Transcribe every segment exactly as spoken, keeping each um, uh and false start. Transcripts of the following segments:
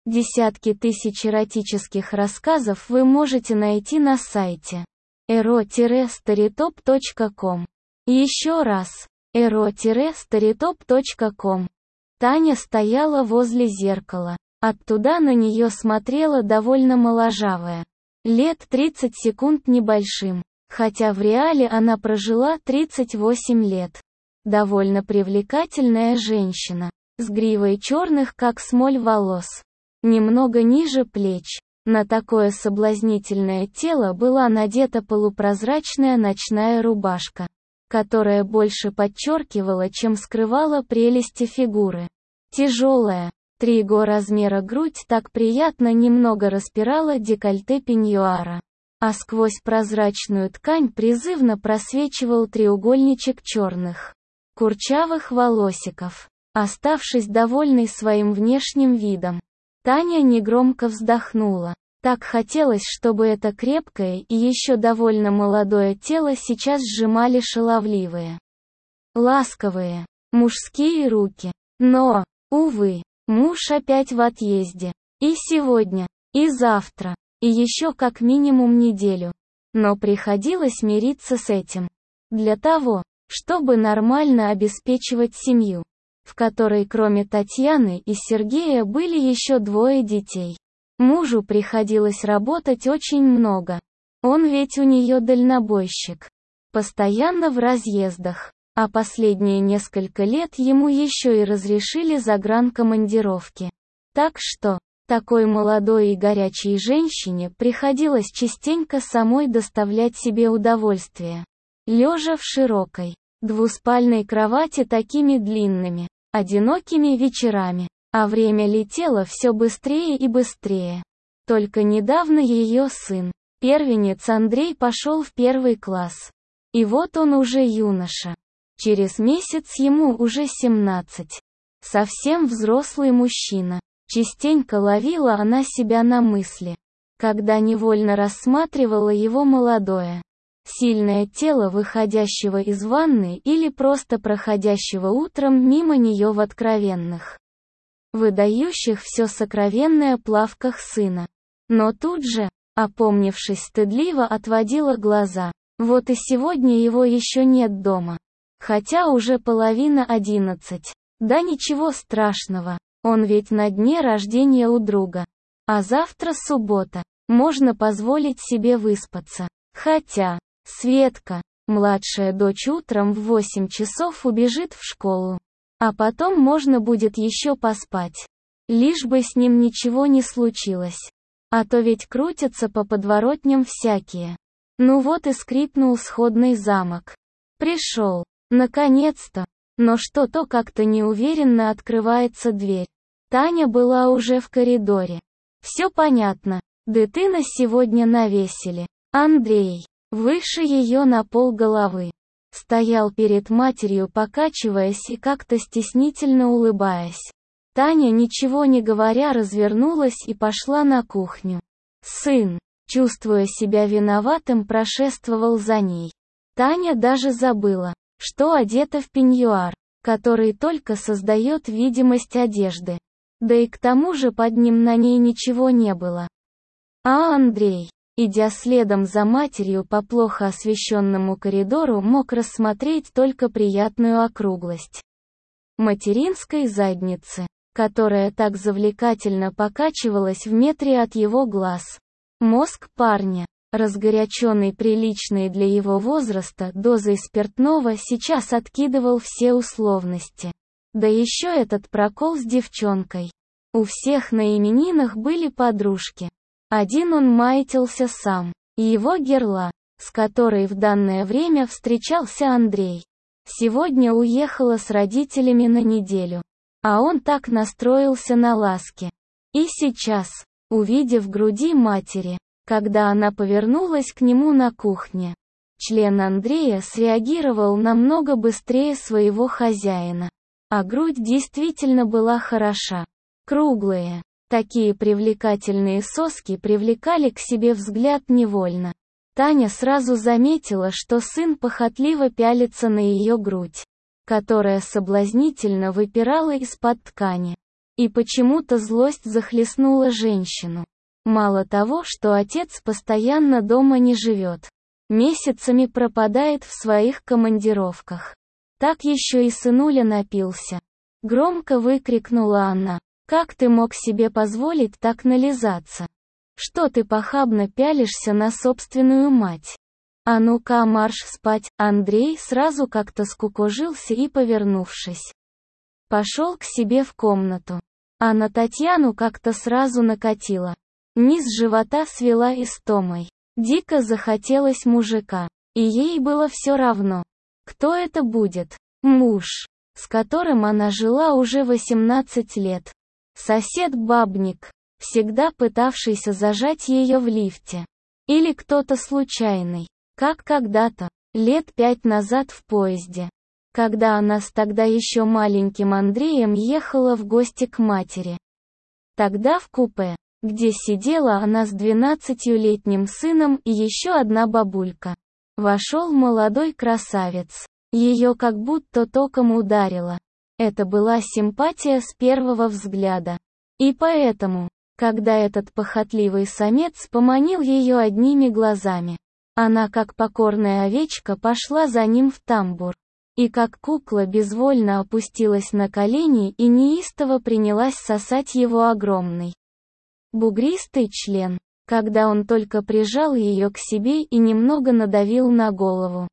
Десятки тысяч эротических рассказов вы можете найти на сайте эро старитоп точка ком. Еще раз, эро старитоп точка ком. Таня стояла возле зеркала. Оттуда на нее смотрела довольно моложавая. Лет тридцать секунд небольшим, хотя в реале она прожила тридцать восемь лет. Довольно привлекательная женщина, с гривой черных как смоль волос. Немного ниже плеч. На такое соблазнительное тело была надета полупрозрачная ночная рубашка, которая больше подчеркивала, чем скрывала прелести фигуры. Тяжелая, три го размера грудь так приятно немного распирала декольте пеньюара, а сквозь прозрачную ткань призывно просвечивал треугольничек черных, курчавых волосиков. Оставшись довольной своим внешним видом, Таня негромко вздохнула. Так хотелось, чтобы это крепкое и еще довольно молодое тело сейчас сжимали шаловливые, ласковые, мужские руки. Но, увы, муж опять в отъезде. И сегодня, и завтра, и еще как минимум неделю. Но приходилось мириться с этим. Для того, чтобы нормально обеспечивать семью, в которой кроме Татьяны и Сергея были еще двое детей. Мужу приходилось работать очень много. Он ведь у нее дальнобойщик. Постоянно в разъездах. А последние несколько лет ему еще и разрешили загранкомандировки. Так что, такой молодой и горячей женщине приходилось частенько самой доставлять себе удовольствие. Лежа в широкой, двуспальной кровати такими длинными, одинокими вечерами, а время летело все быстрее и быстрее. Только недавно ее сын, первенец Андрей, пошел в первый класс. И вот он уже юноша. Через месяц ему уже семнадцать. Совсем взрослый мужчина. Частенько ловила она себя на мысли, когда невольно рассматривала его молодое, сильное тело, выходящего из ванны или просто проходящего утром мимо нее в откровенных, выдающих все сокровенное плавках сына. Но тут же, опомнившись, стыдливо отводила глаза. Вот и сегодня его еще нет дома. Хотя уже половина одиннадцать. Да ничего страшного, он ведь на дне рождения у друга. А завтра суббота, можно позволить себе выспаться. Хотя, Светка, младшая дочь, утром в восемь часов убежит в школу. А потом можно будет еще поспать. Лишь бы с ним ничего не случилось. А то ведь крутятся по подворотням всякие. Ну вот и скрипнул сходный замок. Пришел. Наконец-то. Но что-то как-то неуверенно открывается дверь. Таня была уже в коридоре. Все понятно. Дытына сегодня навесили. Андрей, выше ее на пол головы, стоял перед матерью, покачиваясь и как-то стеснительно улыбаясь. Таня, ничего не говоря, развернулась и пошла на кухню. Сын, чувствуя себя виноватым, прошествовал за ней. Таня даже забыла, что одета в пеньюар, который только создает видимость одежды. Да и к тому же под ним на ней ничего не было. А Андрей, идя следом за матерью по плохо освещенному коридору, мог рассмотреть только приятную округлость материнской задницы, которая так завлекательно покачивалась в метре от его глаз. Мозг парня, разгоряченный приличной для его возраста дозой спиртного, сейчас откидывал все условности. Да еще этот прокол с девчонкой. У всех на именинах были подружки. Один он маятился сам. И его герла, с которой в данное время встречался Андрей, сегодня уехала с родителями на неделю. А он так настроился на ласки. И сейчас, увидев груди матери, когда она повернулась к нему на кухне, член Андрея среагировал намного быстрее своего хозяина. А грудь действительно была хороша. Круглые, такие привлекательные соски привлекали к себе взгляд невольно. Таня сразу заметила, что сын похотливо пялится на ее грудь, которая соблазнительно выпирала из-под ткани. И почему-то злость захлестнула женщину. Мало того, что отец постоянно дома не живет, месяцами пропадает в своих командировках, так еще и сынуля напился. Громко выкрикнула она. «Как ты мог себе позволить так нализаться? Что ты похабно пялишься на собственную мать? А ну-ка марш спать!» Андрей сразу как-то скукожился и, повернувшись, пошел к себе в комнату. А на Татьяну как-то сразу накатило. Низ живота свела истомой. Дико захотелось мужика. И ей было все равно, кто это будет. Муж, с которым она жила уже восемнадцать лет. Сосед-бабник, всегда пытавшийся зажать ее в лифте. Или кто-то случайный, как когда-то, лет пять назад в поезде, когда она с тогда еще маленьким Андреем ехала в гости к матери. Тогда в купе, где сидела она с двенадцатилетним сыном и еще одна бабулька, вошел молодой красавец. Ее как будто током ударило. Это была симпатия с первого взгляда. И поэтому, когда этот похотливый самец поманил ее одними глазами, она как покорная овечка пошла за ним в тамбур. И как кукла безвольно опустилась на колени и неистово принялась сосать его огромный, бугристый член, когда он только прижал ее к себе и немного надавил на голову,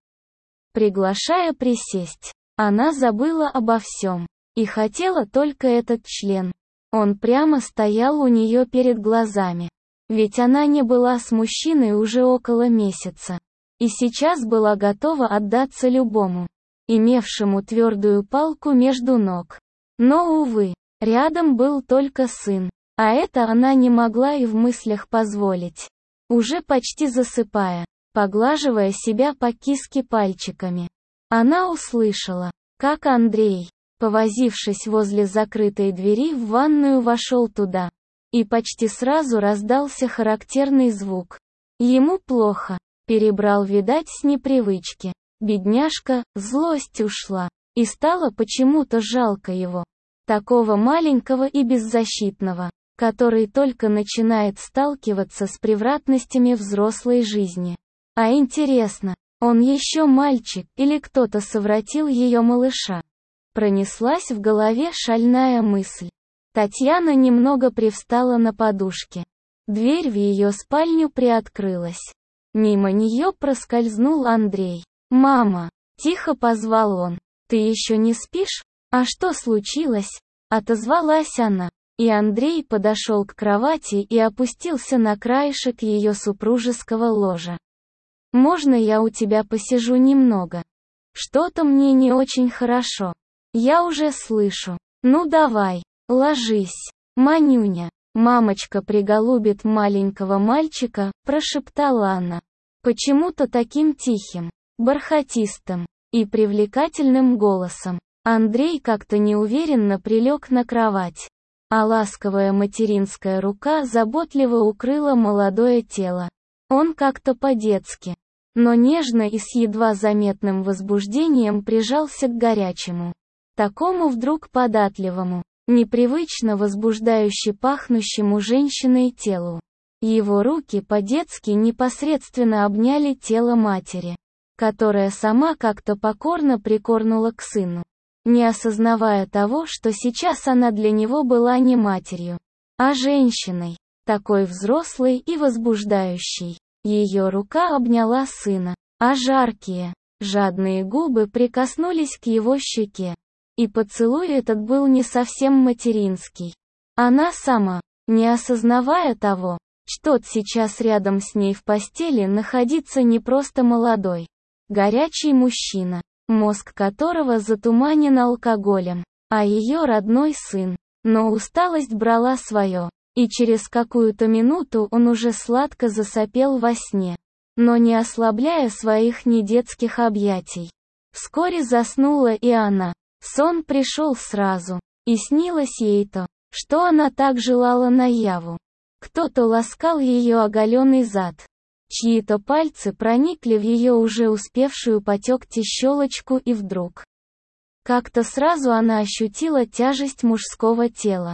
приглашая присесть. Она забыла обо всем. И хотела только этот член. Он прямо стоял у нее перед глазами. Ведь она не была с мужчиной уже около месяца. И сейчас была готова отдаться любому, имевшему твердую палку между ног. Но, увы, рядом был только сын. А это она не могла и в мыслях позволить. Уже почти засыпая, поглаживая себя по киске пальчиками, она услышала, как Андрей, повозившись возле закрытой двери в ванную, вошел туда. И почти сразу раздался характерный звук. Ему плохо. Перебрал, видать, с непривычки. Бедняжка, злость ушла. И стало почему-то жалко его. Такого маленького и беззащитного, который только начинает сталкиваться с превратностями взрослой жизни. А интересно, он еще мальчик или кто-то совратил ее малыша? Пронеслась в голове шальная мысль. Татьяна немного привстала на подушке. Дверь в ее спальню приоткрылась. Мимо нее проскользнул Андрей. «Мама!» — тихо позвал он. «Ты еще не спишь? А что случилось?» — отозвалась она. И Андрей подошел к кровати и опустился на краешек ее супружеского ложа. «Можно я у тебя посижу немного? Что-то мне не очень хорошо. Я уже слышу. Ну давай, ложись, Манюня». «Мамочка приголубит маленького мальчика», — прошептала она. Почему-то таким тихим, бархатистым и привлекательным голосом. Андрей как-то неуверенно прилег на кровать, а ласковая материнская рука заботливо укрыла молодое тело. Он как-то по-детски, но нежно и с едва заметным возбуждением прижался к горячему, такому вдруг податливому, непривычно возбуждающе пахнущему женщиной телу. Его руки по-детски непосредственно обняли тело матери, которая сама как-то покорно прикорнула к сыну, не осознавая того, что сейчас она для него была не матерью, а женщиной, такой взрослой и возбуждающей. Ее рука обняла сына, а жаркие, жадные губы прикоснулись к его щеке. И поцелуй этот был не совсем материнский. Она сама, не осознавая того, что сейчас рядом с ней в постели находится не просто молодой, горячий мужчина, мозг которого затуманен алкоголем, а ее родной сын. Но усталость брала свое, и через какую-то минуту он уже сладко засопел во сне, но не ослабляя своих недетских объятий. Вскоре заснула и она. Сон пришел сразу, и снилось ей то, что она так желала наяву. Кто-то ласкал ее оголенный зад. Чьи-то пальцы проникли в ее уже успевшую потекти щелочку, и вдруг как-то сразу она ощутила тяжесть мужского тела.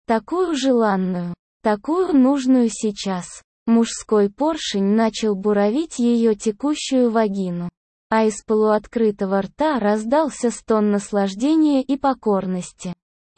Такую желанную, такую нужную сейчас. Мужской поршень начал буравить ее текущую вагину. А из полуоткрытого рта раздался стон наслаждения и покорности.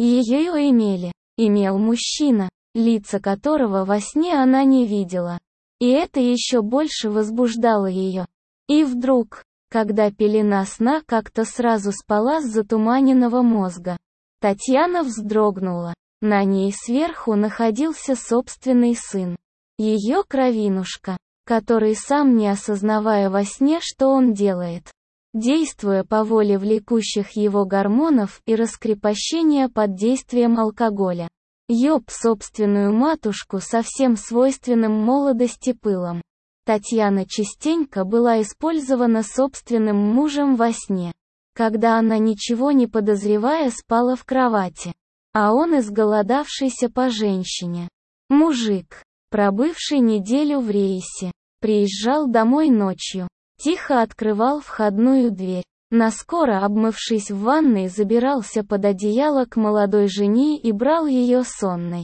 Ее имели, имел мужчина, лица которого во сне она не видела. И это еще больше возбуждало ее. И вдруг, когда пелена сна как-то сразу спала с затуманенного мозга, Татьяна вздрогнула. На ней сверху находился собственный сын. Ее кровинушка, который сам не осознавая во сне, что он делает, действуя по воле влекущих его гормонов и раскрепощения под действием алкоголя, ёб собственную матушку со всем свойственным молодости пылом. Татьяна частенько была использована собственным мужем во сне, когда она, ничего не подозревая, спала в кровати, а он, изголодавшийся по женщине, мужик, пробывший неделю в рейсе, приезжал домой ночью, тихо открывал входную дверь, наскоро обмывшись в ванной, забирался под одеяло к молодой жене и брал ее сонной.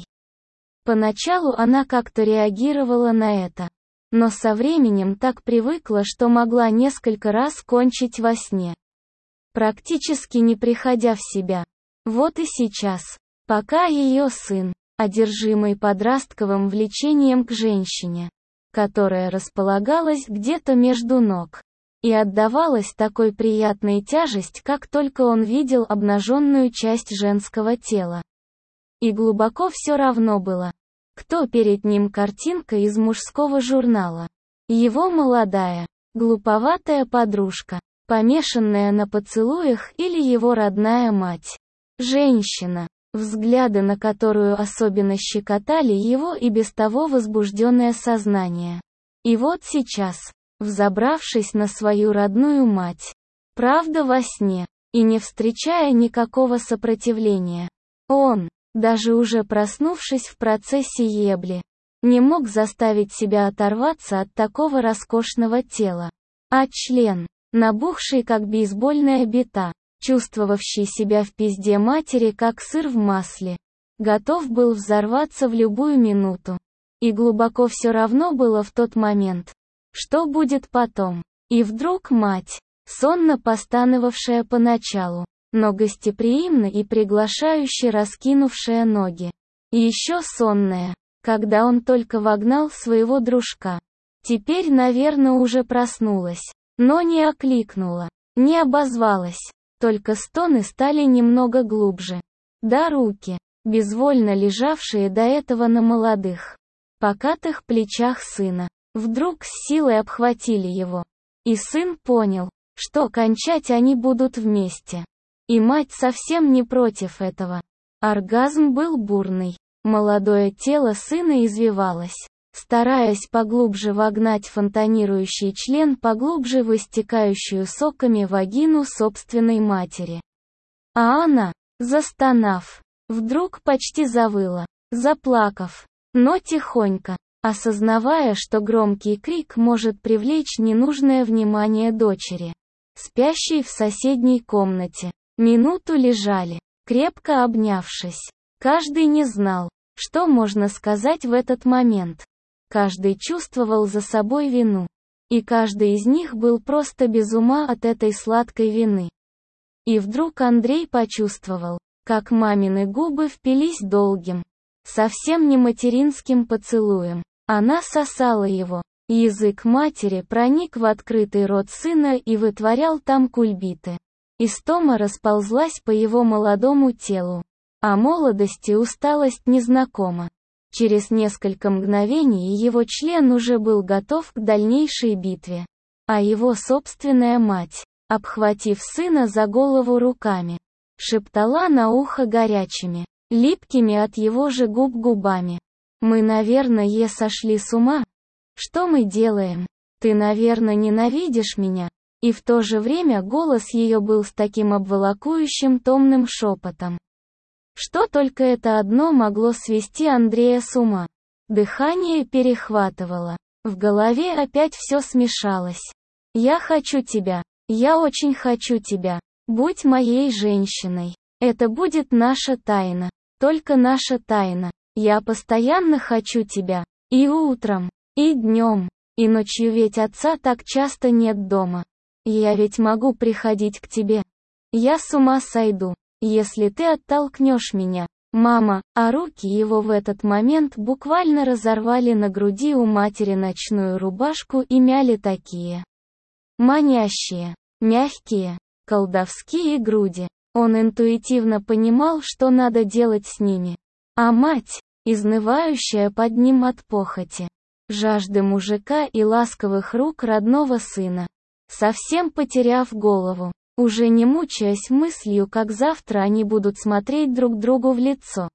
Поначалу она как-то реагировала на это, но со временем так привыкла, что могла несколько раз кончить во сне, практически не приходя в себя. Вот и сейчас, пока ее сын, одержимый подростковым влечением к женщине, которая располагалась где-то между ног, и отдавалась такой приятной тяжесть, как только он видел обнаженную часть женского тела. И глубоко все равно было, кто перед ним: картинка из мужского журнала, его молодая, глуповатая подружка, помешанная на поцелуях, или его родная мать. Женщина, взгляды на которую особенно щекотали его и без того возбужденное сознание. И вот сейчас, взобравшись на свою родную мать, правда во сне, и не встречая никакого сопротивления, он, даже уже проснувшись в процессе ебли, не мог заставить себя оторваться от такого роскошного тела. А член, набухший как бейсбольная бита, чувствовавший себя в пизде матери как сыр в масле, готов был взорваться в любую минуту. И глубоко все равно было в тот момент, что будет потом. И вдруг мать, сонно постановавшая поначалу, но гостеприимно и приглашающе раскинувшая ноги, и еще сонная, когда он только вогнал своего дружка, теперь, наверное, уже проснулась, но не окликнула, не обозвалась. Только стоны стали немного глубже. Да руки, безвольно лежавшие до этого на молодых, покатых плечах сына, вдруг с силой обхватили его. И сын понял, что кончать они будут вместе. И мать совсем не против этого. Оргазм был бурный. Молодое тело сына извивалось, стараясь поглубже вогнать фонтанирующий член поглубже в истекающую соками вагину собственной матери. А она, застонав, вдруг почти завыла, заплакав, но тихонько, осознавая, что громкий крик может привлечь ненужное внимание дочери, спящей в соседней комнате. Минуту лежали, крепко обнявшись. Каждый не знал, что можно сказать в этот момент. Каждый чувствовал за собой вину. И каждый из них был просто без ума от этой сладкой вины. И вдруг Андрей почувствовал, как мамины губы впились долгим, совсем не материнским поцелуем. Она сосала его. Язык матери проник в открытый рот сына и вытворял там кульбиты. Истома расползлась по его молодому телу. А молодость и усталость незнакома. Через несколько мгновений его член уже был готов к дальнейшей битве. А его собственная мать, обхватив сына за голову руками, шептала на ухо горячими, липкими от его же губ губами: «Мы, наверное, сошли с ума? Что мы делаем? Ты, наверное, ненавидишь меня?» И в то же время голос ее был с таким обволакующим томным шепотом, что только это одно могло свести Андрея с ума. Дыхание перехватывало. В голове опять все смешалось. «Я хочу тебя. Я очень хочу тебя. Будь моей женщиной. Это будет наша тайна. только наша тайна. Я постоянно хочу тебя. И утром, и днем, и ночью, ведь отца так часто нет дома. Я ведь могу приходить к тебе. Я с ума сойду, если ты оттолкнешь меня. Мама, а руки его в этот момент буквально разорвали на груди у матери ночную рубашку и мяли такие манящие, мягкие, колдовские груди. Он интуитивно понимал, что надо делать с ними. А мать, изнывающая под ним от похоти, жажды мужика и ласковых рук родного сына, совсем потеряв голову, уже не мучаясь мыслью, как завтра они будут смотреть друг другу в лицо.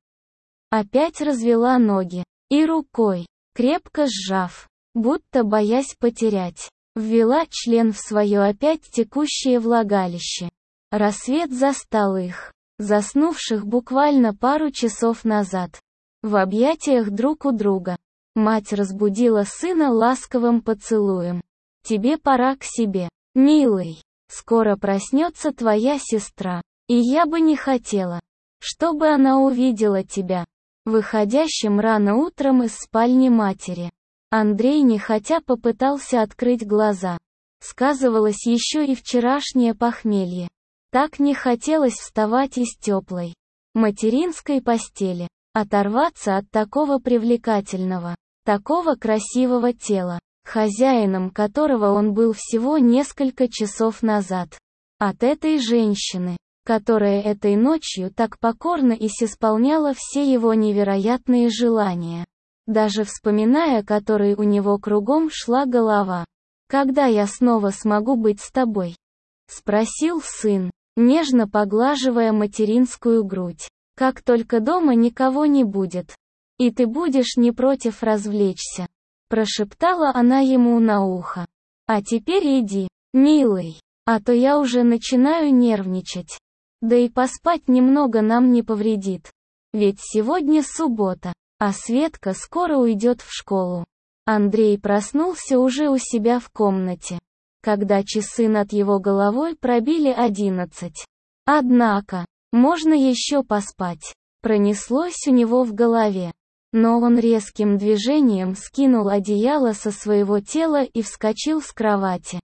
Опять развела ноги, и рукой, крепко сжав, будто боясь потерять, ввела член в свое опять текущее влагалище. Рассвет застал их, заснувших буквально пару часов назад, в объятиях друг у друга. Мать разбудила сына ласковым поцелуем. «Тебе пора к себе, милый. Скоро проснется твоя сестра, и я бы не хотела, чтобы она увидела тебя». Выходящим рано утром из спальни матери, Андрей нехотя попытался открыть глаза. Сказывалось еще и вчерашнее похмелье. Так не хотелось вставать из теплой материнской постели, оторваться от такого привлекательного, такого красивого тела, хозяином которого он был всего несколько часов назад. От этой женщины, которая этой ночью так покорно и исполняла все его невероятные желания, даже вспоминая которой у него кругом шла голова. «Когда я снова смогу быть с тобой?» — спросил сын, нежно поглаживая материнскую грудь. «Как только дома никого не будет, и ты будешь не против развлечься», — прошептала она ему на ухо. «А теперь иди, милый, а то я уже начинаю нервничать. Да и поспать немного нам не повредит. Ведь сегодня суббота, а Светка скоро уйдет в школу». Андрей проснулся уже у себя в комнате, когда часы над его головой пробили одиннадцать. Однако, можно еще поспать, пронеслось у него в голове. Но он резким движением скинул одеяло со своего тела и вскочил с кровати.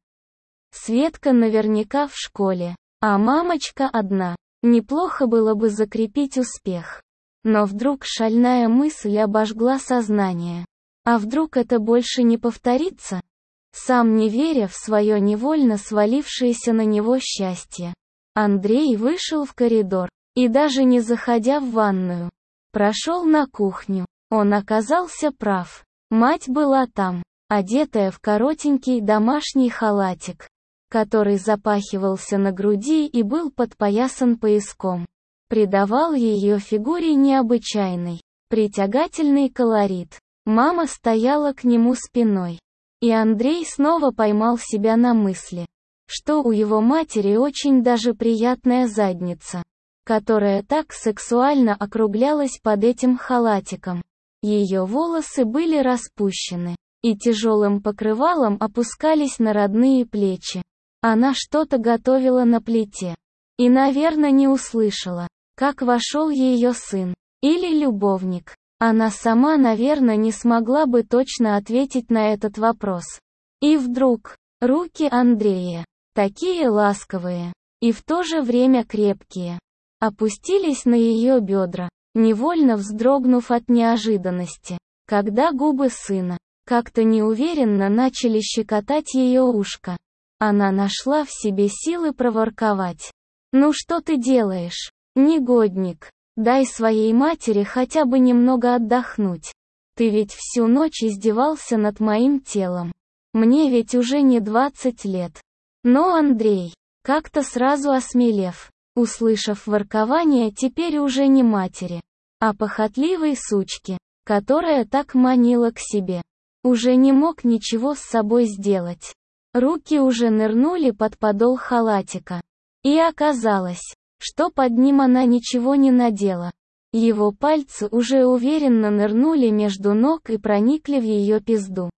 Светка наверняка в школе, а мамочка одна. Неплохо было бы закрепить успех. Но вдруг шальная мысль обожгла сознание. А вдруг это больше не повторится? Сам не веря в свое невольно свалившееся на него счастье, Андрей вышел в коридор, и даже не заходя в ванную, прошел на кухню. Он оказался прав. Мать была там, одетая в коротенький домашний халатик, который запахивался на груди и был подпоясан пояском. Придавал ее фигуре необычайный, притягательный колорит. Мама стояла к нему спиной. И Андрей снова поймал себя на мысли, что у его матери очень даже приятная задница, которая так сексуально округлялась под этим халатиком. Ее волосы были распущены, и тяжелым покрывалом опускались на родные плечи. Она что-то готовила на плите. И, наверное, не услышала, как вошел ее сын, или любовник. Она сама, наверное, не смогла бы точно ответить на этот вопрос. И вдруг, руки Андрея, такие ласковые, и в то же время крепкие, опустились на ее бедра, невольно вздрогнув от неожиданности, когда губы сына, как-то неуверенно начали щекотать ее ушко. Она нашла в себе силы проворковать. «Ну что ты делаешь, негодник? Дай своей матери хотя бы немного отдохнуть. Ты ведь всю ночь издевался над моим телом. Мне ведь уже не двадцать лет». Но Андрей, как-то сразу осмелев, услышав воркование теперь уже не матери, а похотливой сучки, которая так манила к себе, уже не мог ничего с собой сделать. Руки уже нырнули под подол халатика. И оказалось, что под ним она ничего не надела. Его пальцы уже уверенно нырнули между ног и проникли в ее пизду,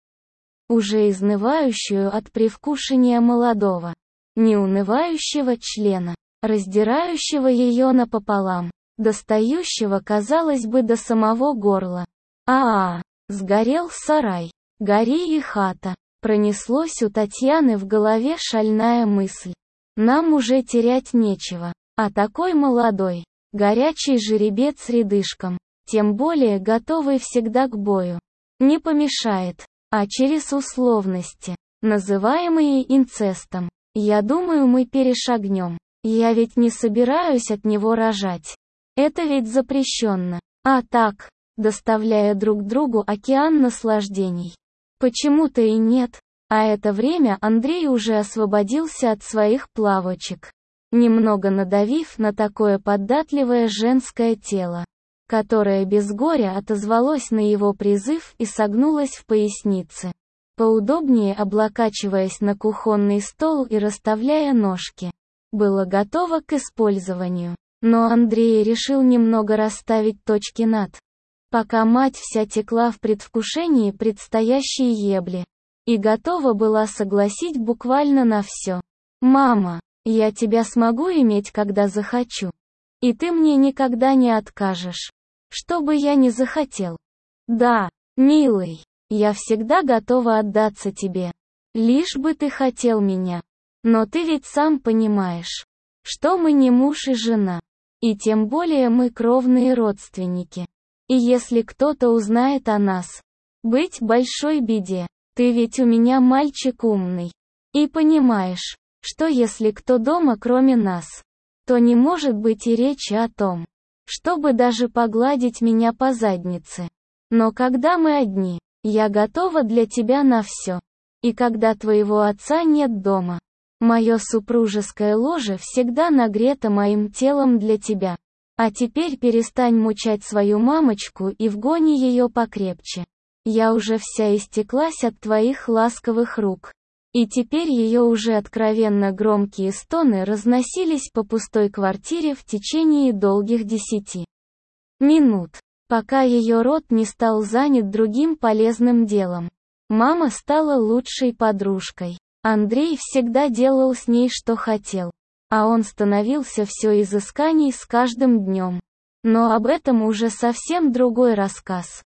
уже изнывающую от привкушения молодого, неунывающего члена, раздирающего ее напополам. достающего, казалось бы, до самого горла. А-а, сгорел сарай, гори и хата. Пронеслось у Татьяны в голове шальная мысль. Нам уже терять нечего. А такой молодой, горячий жеребец рядышком, тем более готовый всегда к бою, не помешает. А через условности, называемые инцестом, я думаю, мы перешагнем. Я ведь не собираюсь от него рожать. Это ведь запрещенно. А так, доставляя друг другу океан наслаждений. Почему-то и нет. А это время Андрей уже освободился от своих плавочек, немного надавив на такое податливое женское тело, которое без горя отозвалось на его призыв и согнулось в пояснице, поудобнее облокачиваясь на кухонный стол и расставляя ножки. Было готово к использованию. Но Андрей решил немного расставить точки над, пока мать вся текла в предвкушении предстоящей ебли и готова была согласить буквально на все. «Мама, я тебя смогу иметь, когда захочу. И ты мне никогда не откажешь. Что бы я ни захотел. Да, милый, я всегда готова отдаться тебе. Лишь бы ты хотел меня. Но ты ведь сам понимаешь, что мы не муж и жена. И тем более мы кровные родственники. И если кто-то узнает о нас, быть большой беде. Ты ведь у меня мальчик умный. И понимаешь, что если кто дома кроме нас, то не может быть и речи о том, чтобы даже погладить меня по заднице. Но когда мы одни, я готова для тебя на все. И когда твоего отца нет дома, мое супружеское ложе всегда нагрето моим телом для тебя. А теперь перестань мучать свою мамочку и вгони ее покрепче. Я уже вся истеклась от твоих ласковых рук. И теперь ее уже откровенно громкие стоны разносились по пустой квартире в течение долгих десяти минут, пока ее рот не стал занят другим полезным делом. Мама стала лучшей подружкой. Андрей всегда делал с ней что хотел, а он становился все изысканней с каждым днем. Но об этом уже совсем другой рассказ.